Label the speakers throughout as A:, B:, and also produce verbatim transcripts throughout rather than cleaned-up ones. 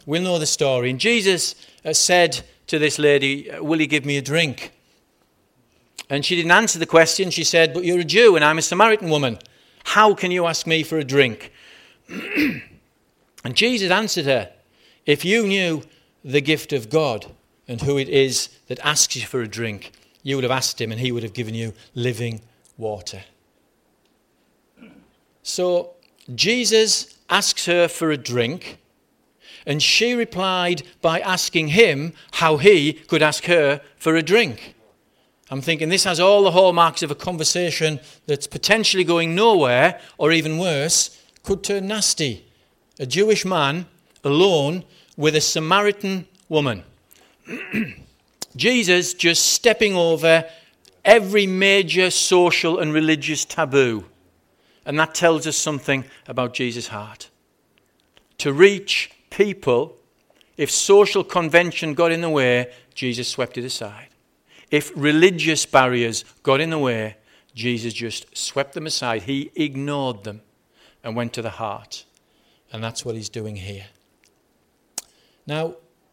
A: we'll know the story. And Jesus uh, said to this lady, will you give me a drink? And she didn't answer the question. She said, but you're a Jew and I'm a Samaritan woman. How can you ask me for a drink? And Jesus answered her, if you knew the gift of God and who it is that asks you for a drink, you would have asked him and he would have given you living water. So Jesus asks her for a drink, and she replied by asking him how he could ask her for a drink. I'm thinking this has all the hallmarks of a conversation that's potentially going nowhere, or even worse, could turn nasty. A Jewish man alone with a Samaritan woman. Jesus just stepping over every major social and religious taboo. And that tells us something about Jesus' heart. To reach people, if social convention got in the way, Jesus swept it aside. If religious barriers got in the way, Jesus just swept them aside. He ignored them and went to the heart. And that's what he's doing here. Now,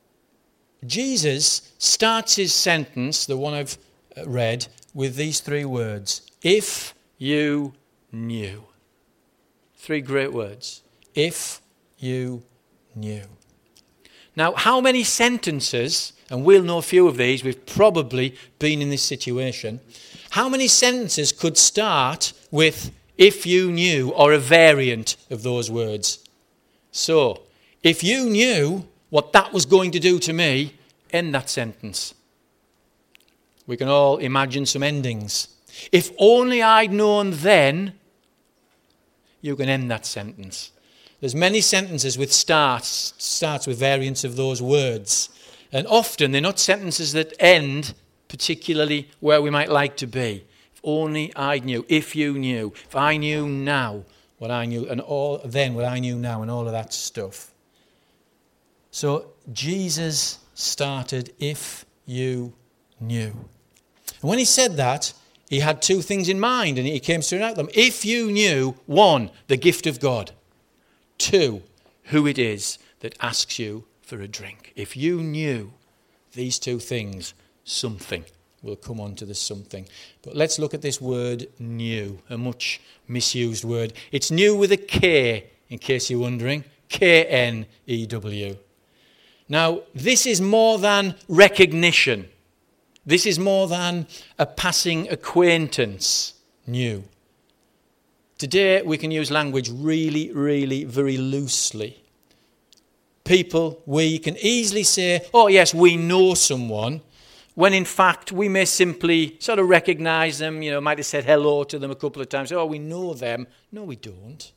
A: Jesus starts his sentence, the one I've read, with these three words. If you knew. Three great words. If you knew. Now, how many sentences, and we'll know a few of these, we've probably been in this situation. How many sentences could start with if you knew, or a variant of those words? So, if you knew what that was going to do to me, end that sentence. We can all imagine some endings. If only I'd known then, you can end that sentence. There's many sentences with starts, starts with variants of those words. And often they're not sentences that end particularly where we might like to be. If only I knew, if you knew, if I knew now what I knew, and all then what I knew now, and all of that stuff. So Jesus started, if you knew. And when he said that, he had two things in mind, and he came straight at them. If you knew, one, the gift of God. Two, who it is that asks you for a drink. If you knew these two things, something. We'll come on to the something. But let's look at this word new, a much misused word. It's new with a K, in case you're wondering. K N E W. Now, this is more than recognition. This is more than a passing acquaintance, new. Today, we can use language really, really, very loosely. People, we can easily say, oh yes, we know someone, when in fact we may simply sort of recognise them, you know, might have said hello to them a couple of times. Oh, we know them. No, we don't.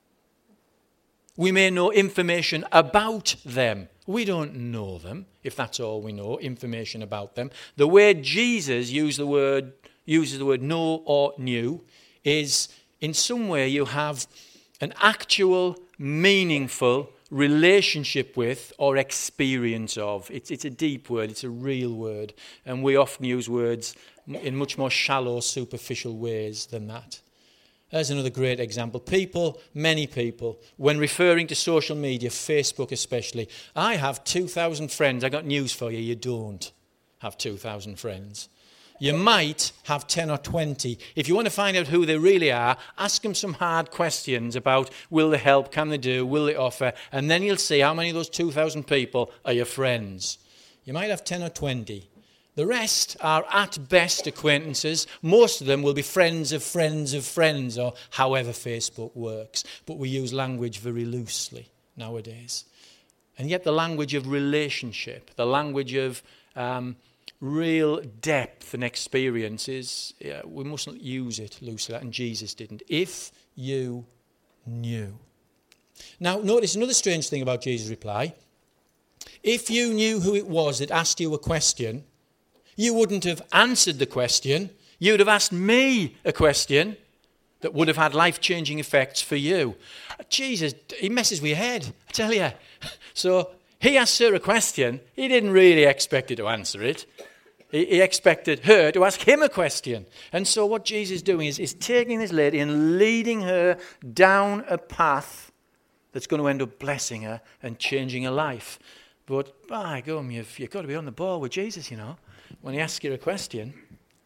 A: We may know information about them. We don't know them, if that's all we know, information about them. The way Jesus used the word, uses the word know or knew is, in some way, you have an actual, meaningful relationship with or experience of. It's, it's a deep word, it's a real word. And we often use words in much more shallow, superficial ways than that. There's another great example. People, many people, when referring to social media, Facebook especially, I have two thousand friends. I got news for you, you don't have two thousand friends. You might have ten or twenty. If you want to find out who they really are, ask them some hard questions about will they help, can they do, will they offer, and then you'll see how many of those two thousand people are your friends. You might have ten or twenty. The rest are at best acquaintances. Most of them will be friends of friends of friends, or however Facebook works. But we use language very loosely nowadays. And yet the language of relationship, the language of um, real depth and experience is, yeah, we mustn't use it loosely, and Jesus didn't. If you knew. Now, notice another strange thing about Jesus' reply. If you knew who it was that asked you a question, you wouldn't have answered the question. You'd have asked me a question that would have had life-changing effects for you. Jesus, he messes with your head, I tell you. So he asked her a question. He didn't really expect her to answer it. He, he expected her to ask him a question. And so what Jesus is doing is, is taking this lady and leading her down a path that's going to end up blessing her and changing her life. But, by gum, you've, you've got to be on the ball with Jesus, you know, when he asks you a question.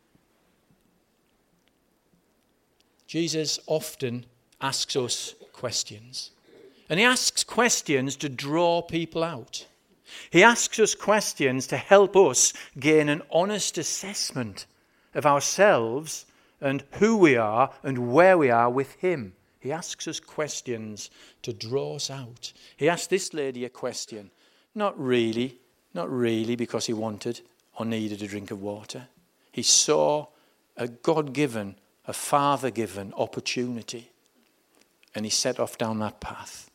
A: Jesus often asks us questions. And he asks questions to draw people out. He asks us questions to help us gain an honest assessment of ourselves and who we are and where we are with him. He asks us questions to draw us out. He asked this lady a question, not really, not really because he wanted or needed a drink of water. He saw a God-given, a Father-given opportunity, and he set off down that path.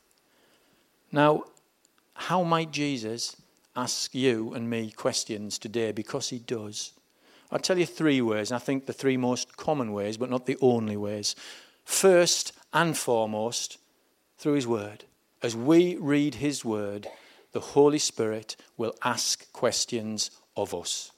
A: Now, how might Jesus ask you and me questions today? Because he does. I'll tell you three ways, and I think the three most common ways, but not the only ways. First and foremost, through his word. As we read his word, the Holy Spirit will ask questions of us.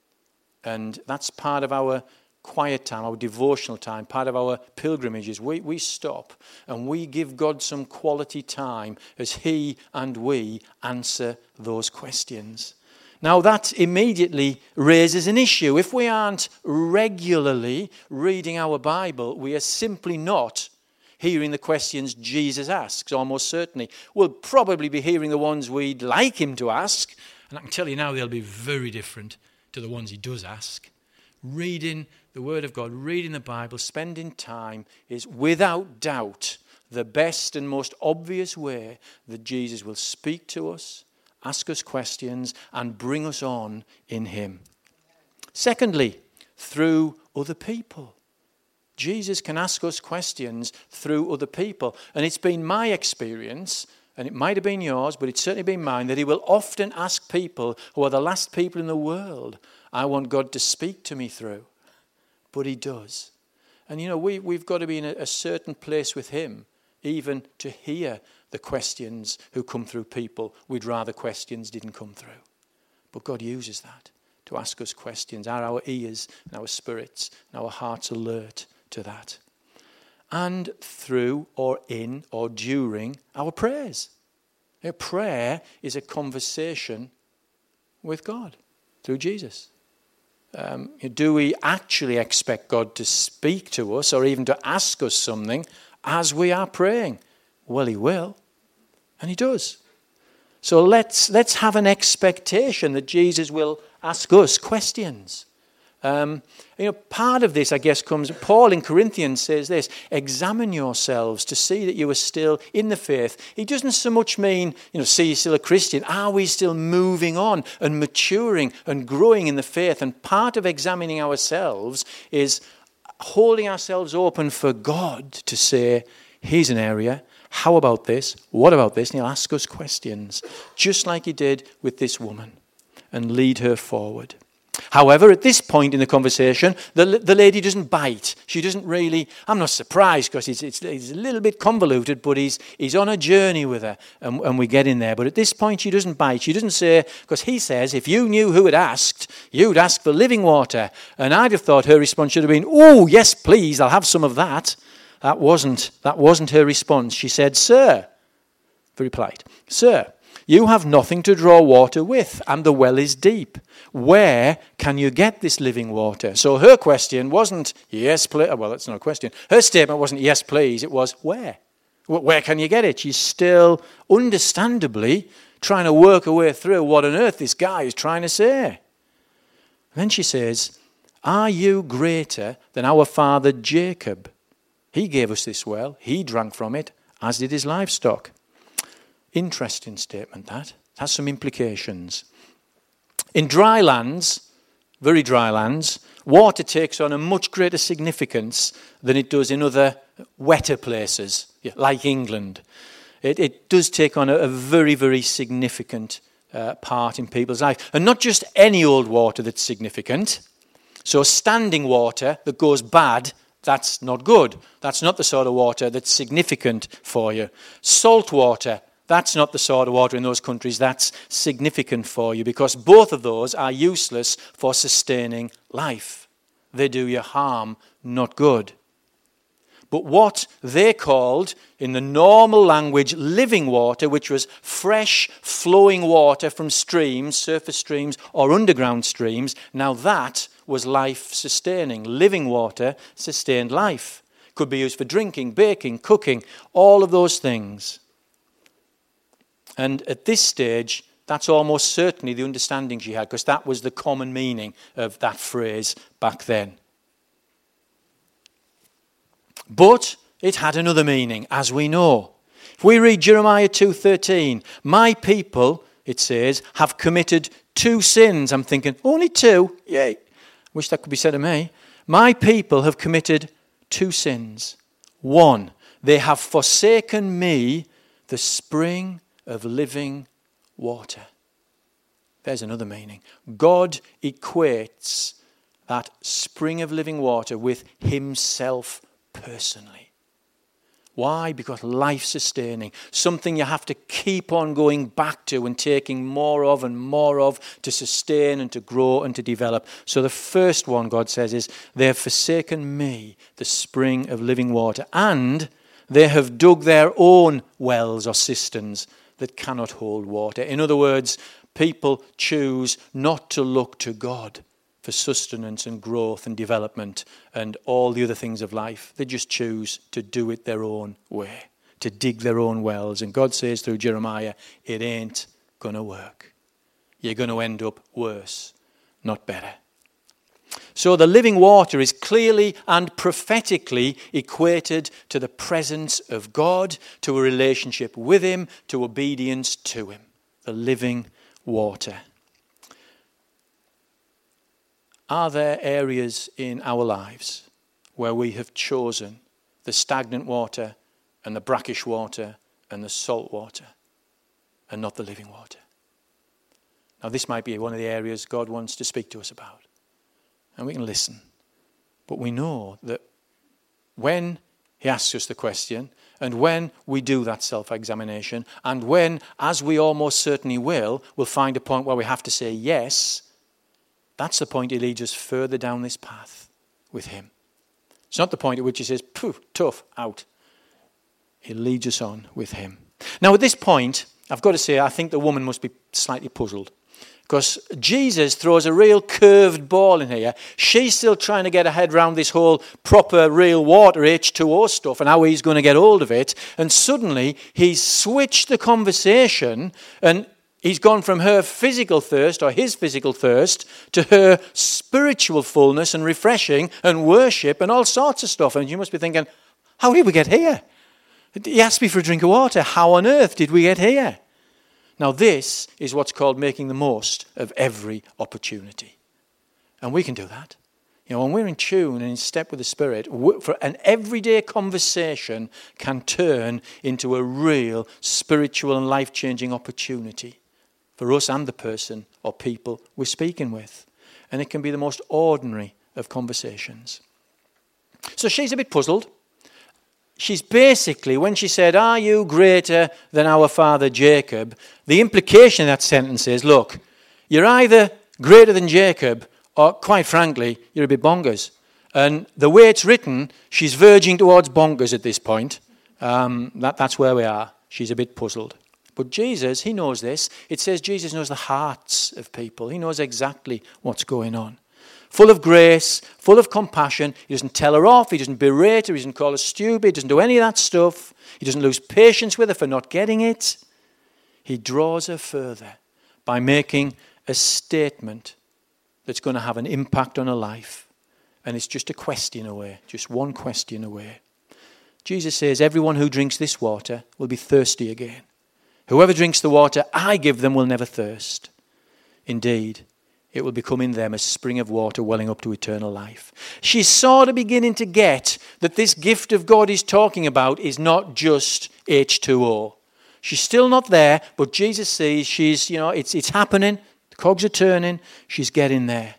A: And that's part of our quiet time, our devotional time, part of our pilgrimages. We, we stop and we give God some quality time as he and we answer those questions. Now that immediately raises an issue. If we aren't regularly reading our Bible, we are simply not hearing the questions Jesus asks, almost certainly. We'll probably be hearing the ones we'd like him to ask, and I can tell you now they'll be very different to the ones he does ask. Reading the Word of God, reading the Bible, spending time is without doubt the best and most obvious way that Jesus will speak to us, ask us questions, and bring us on in him. Secondly, through other people. Jesus can ask us questions through other people. And it's been my experience, and it might have been yours, but it's certainly been mine, that he will often ask people who are the last people in the world I want God to speak to me through. But he does. And you know, we, we've got to be in a, a certain place with him, even to hear the questions who come through people we'd rather questions didn't come through. But God uses that to ask us questions. Are our ears and our spirits and our hearts alert to that? And through or in or during our prayers. A prayer is a conversation with God through Jesus. Um, do we actually expect God to speak to us or even to ask us something as we are praying? Well, he will, and he does. So let's let's have an expectation that Jesus will ask us questions. Um, you know, part of this, I guess, comes. Paul in Corinthians says this: "Examine yourselves to see that you are still in the faith." He doesn't so much mean, you know, see you're still a Christian. Are we still moving on and maturing and growing in the faith? And part of examining ourselves is holding ourselves open for God to say, "Here's an area. How about this? What about this?" And he'll ask us questions, just like he did with this woman, and lead her forward. However, at this point in the conversation, the, the lady doesn't bite. She doesn't really, I'm not surprised because it's, it's, it's a little bit convoluted, but he's, he's on a journey with her and, and we get in there. But at this point, she doesn't bite. She doesn't say, because he says, if you knew who had asked, you'd ask for living water. And I'd have thought her response should have been, "Oh, yes, please, I'll have some of that." That wasn't, that wasn't her response. She said, "Sir," very polite, "Sir, you have nothing to draw water with, and the well is deep. Where can you get this living water?" So her question wasn't, "Yes, please." Well, that's not a question. Her statement wasn't, "Yes, please." It was, "Where? Where can you get it?" She's still, understandably, trying to work her way through what on earth this guy is trying to say. And then she says, "Are you greater than our father Jacob? He gave us this well. He drank from it, as did his livestock." Interesting statement, that. It has some implications. In dry lands, very dry lands, water takes on a much greater significance than it does in other wetter places, like England. It, it does take on a, a very, very significant uh, part in people's life. And not just any old water that's significant. So standing water that goes bad, that's not good. That's not the sort of water that's significant for you. Salt water, that's not the sort of water in those countries that's significant for you, because both of those are useless for sustaining life. They do you harm, not good. but what they called, in the normal language, living water, which was fresh, flowing water from streams, surface streams or underground streams. Now that was life-sustaining. Living water sustained life. Could be used for drinking, baking, cooking, all of those things. And at this stage, that's almost certainly the understanding she had, because that was the common meaning of that phrase back then. But it had another meaning, as we know. If we read Jeremiah two thirteen, my people, it says, have committed two sins. I'm thinking, only two? Yay. Wish that could be said of me. My people have committed two sins. One, they have forsaken me, the spring of living water. There's another meaning. God equates that spring of living water with himself personally. Why? Because life-sustaining, something you have to keep on going back to and taking more of and more of to sustain and to grow and to develop. So the first one, God says, is they have forsaken me, the spring of living water, and they have dug their own wells or cisterns that cannot hold water. In other words, people choose not to look to God for sustenance and growth and development and all the other things of life. They just choose to do it their own way, to dig their own wells. And God says through Jeremiah, it ain't going to work. You're going to end up worse, not better. So the living water is clearly and prophetically equated to the presence of God, to a relationship with him, to obedience to him. The living water. Are there areas in our lives where we have chosen the stagnant water and the brackish water and the salt water and not the living water? Now this might be one of the areas God wants to speak to us about. And we can listen. But we know that when he asks us the question, and when we do that self-examination, and when, as we almost certainly will, we'll find a point where we have to say yes, that's the point he leads us further down this path with him. It's not the point at which he says, poof, tough, out. He leads us on with him. Now at this point, I've got to say, I think the woman must be slightly puzzled. Because Jesus throws a real curved ball in here. She's still trying to get her head around this whole proper real water H two O stuff and how he's going to get hold of it. And suddenly he's switched the conversation and he's gone from her physical thirst or his physical thirst to her spiritual fullness and refreshing and worship and all sorts of stuff. And you must be thinking, how did we get here? He asked me for a drink of water. How on earth did we get here? Now this is what's called making the most of every opportunity. And we can do that. You know, when we're in tune and in step with the Spirit, for an everyday conversation can turn into a real spiritual and life-changing opportunity for us and the person or people we're speaking with. And it can be the most ordinary of conversations. So she's a bit puzzled. She's basically, when she said, are you greater than our father Jacob? The implication of that sentence is, look, you're either greater than Jacob or, quite frankly, you're a bit bonkers. And the way it's written, she's verging towards bonkers at this point. Um, that, that's where we are. She's a bit puzzled. But Jesus, he knows this. It says Jesus knows the hearts of people. He knows exactly what's going on. Full of grace, full of compassion. He doesn't tell her off. He doesn't berate her. He doesn't call her stupid. He doesn't do any of that stuff. He doesn't lose patience with her for not getting it. He draws her further by making a statement that's going to have an impact on her life. And it's just a question away, just one question away. Jesus says, everyone who drinks this water will be thirsty again. Whoever drinks the water I give them will never thirst. Indeed, it will become in them a spring of water welling up to eternal life. She's sort of beginning to get that this gift of God he's talking about is not just H two O. She's still not there, but Jesus sees she's, you know, it's it's happening. The cogs are turning. She's getting there.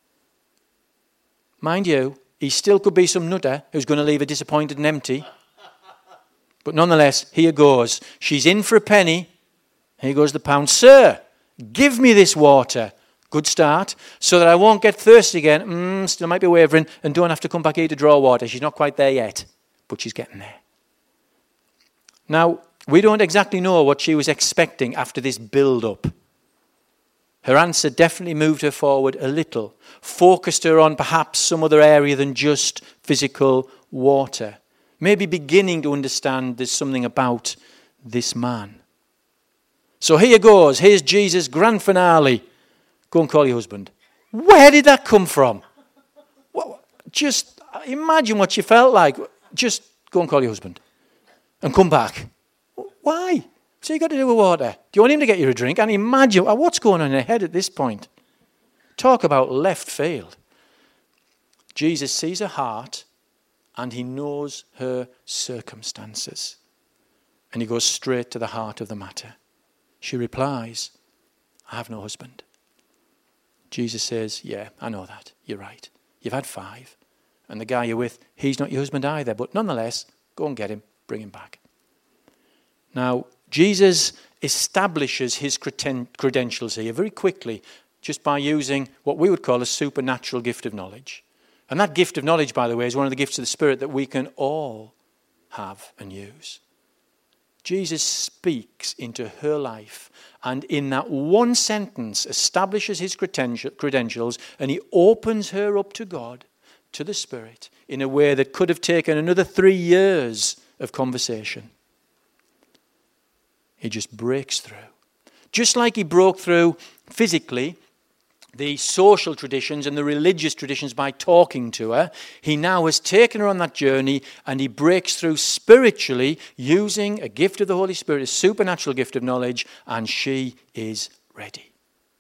A: Mind you, he still could be some nutter who's going to leave her disappointed and empty. But nonetheless, here goes. She's in for a penny. Here goes the pound. Sir, give me this water. Good start. So that I won't get thirsty again. Mm, still might be wavering and don't have to come back here to draw water. She's not quite there yet. but she's getting there. Now, we don't exactly know what she was expecting after this build-up. Her answer definitely moved her forward a little, focused her on perhaps some other area than just physical water. Maybe beginning to understand there's something about this man. So here goes. Here's Jesus' grand finale. Go and call your husband. Where did that come from? Well, just imagine what you felt like. Just go and call your husband and come back. Why? So you got to do with water. Do you want him to get you a drink? And imagine what's going on in her head at this point. Talk about left field. Jesus sees her heart and he knows her circumstances. And he goes straight to the heart of the matter. She replies, I have no husband. Jesus says, yeah, I know that. You're right. You've had five. And the guy you're with, he's not your husband either. But nonetheless, go and get him. Bring him back. Now, Jesus establishes his credentials here very quickly just by using what we would call a supernatural gift of knowledge. And that gift of knowledge, by the way, is one of the gifts of the Spirit that we can all have and use. Jesus speaks into her life and in that one sentence establishes his credentials and he opens her up to God, to the Spirit, in a way that could have taken another three years of conversation. He just breaks through. Just like he broke through physically the social traditions and the religious traditions by talking to her, he now has taken her on that journey and he breaks through spiritually using a gift of the Holy Spirit, a supernatural gift of knowledge, and she is ready.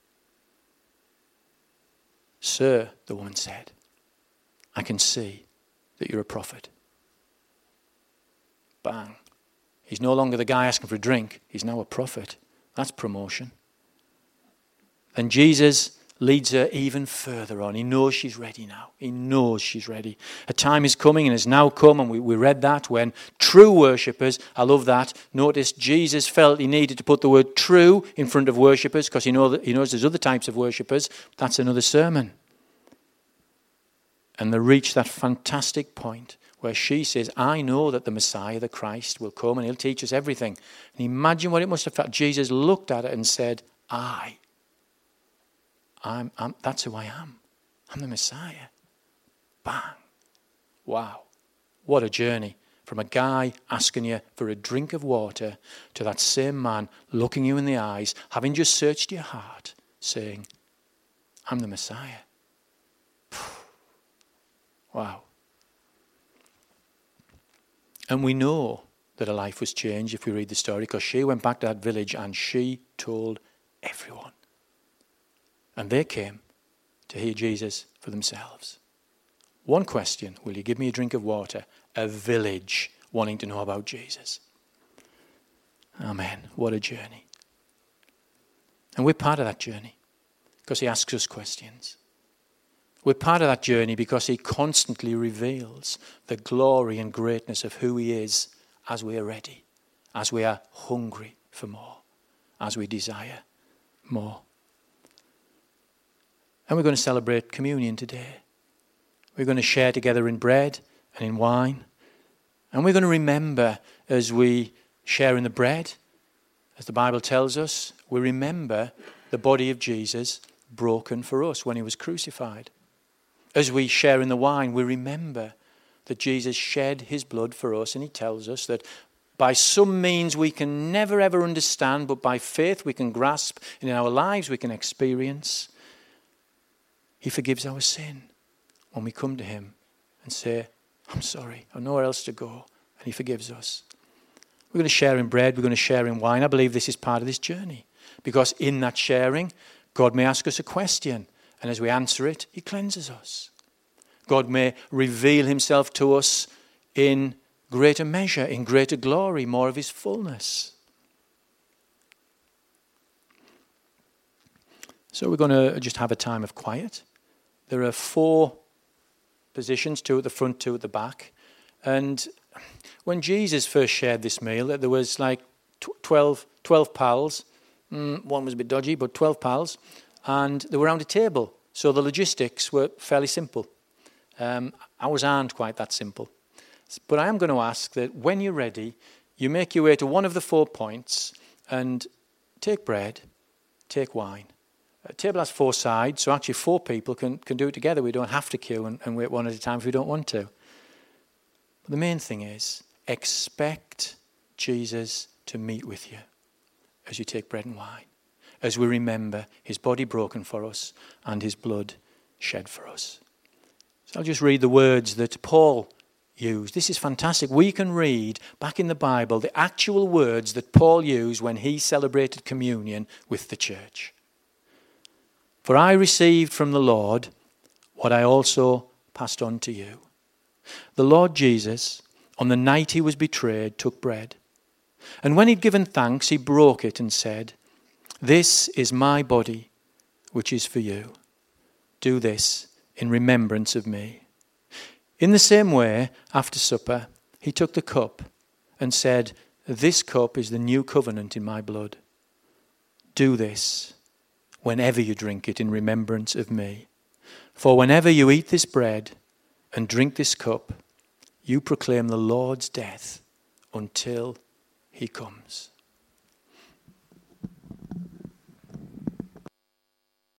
A: Sir, the woman said, I can see that you're a prophet. Bang. He's no longer the guy asking for a drink. He's now a prophet. That's promotion. And Jesus leads her even further on. He knows she's ready now. He knows she's ready. A time is coming and has now come, and we, we read that, when true worshippers, I love that, notice Jesus felt he needed to put the word true in front of worshippers because he, know that, he knows there's other types of worshippers. That's another sermon. And they reach that fantastic point where she says, I know that the Messiah, the Christ, will come and he'll teach us everything. And imagine what it must have felt. Jesus looked at it and said, I, I'm, I'm, that's who I am. I'm the Messiah. Bang. Wow. What a journey. From a guy asking you for a drink of water to that same man looking you in the eyes, having just searched your heart, saying, I'm the Messiah. Wow. And we know that her life was changed if we read the story, because she went back to that village and she told everyone. And they came to hear Jesus for themselves. One question, will you give me a drink of water? A village wanting to know about Jesus. Amen. What a journey. And we're part of that journey because he asks us questions. We're part of that journey because he constantly reveals the glory and greatness of who he is as we are ready, as we are hungry for more, as we desire more. And we're going to celebrate communion today. We're going to share together in bread and in wine. And we're going to remember as we share in the bread, as the Bible tells us, we remember the body of Jesus broken for us when he was crucified. As we share in the wine, we remember that Jesus shed his blood for us, and he tells us that by some means we can never ever understand, but by faith we can grasp, and in our lives we can experience. He forgives our sin when we come to him and say, I'm sorry, I've nowhere else to go, and he forgives us. We're going to share in bread, we're going to share in wine. I believe this is part of this journey, because in that sharing, God may ask us a question. And as we answer it, he cleanses us. God may reveal himself to us in greater measure, in greater glory, more of his fullness. So we're going to just have a time of quiet. There are four positions, two at the front, two at the back. And when Jesus first shared this meal, there was like twelve, twelve pals. Mm, one was a bit dodgy, but twelve pals. And they were around a table, so the logistics were fairly simple. Um, ours aren't quite that simple. But I am going to ask that when you're ready, you make your way to one of the four points and take bread, take wine. A table has four sides, so actually four people can, can do it together. We don't have to queue and, and wait one at a time if we don't want to. But the main thing is, expect Jesus to meet with you as you take bread and wine, as we remember his body broken for us and his blood shed for us. So I'll just read the words that Paul used. This is fantastic. We can read back in the Bible the actual words that Paul used when he celebrated communion with the church. For I received from the Lord what I also passed on to you. The Lord Jesus, on the night he was betrayed, took bread. And when he'd given thanks, he broke it and said, "This is my body, which is for you. Do this in remembrance of me." In the same way, after supper, he took the cup and said, "This cup is the new covenant in my blood. Do this whenever you drink it in remembrance of me. For whenever you eat this bread and drink this cup, you proclaim the Lord's death until he comes."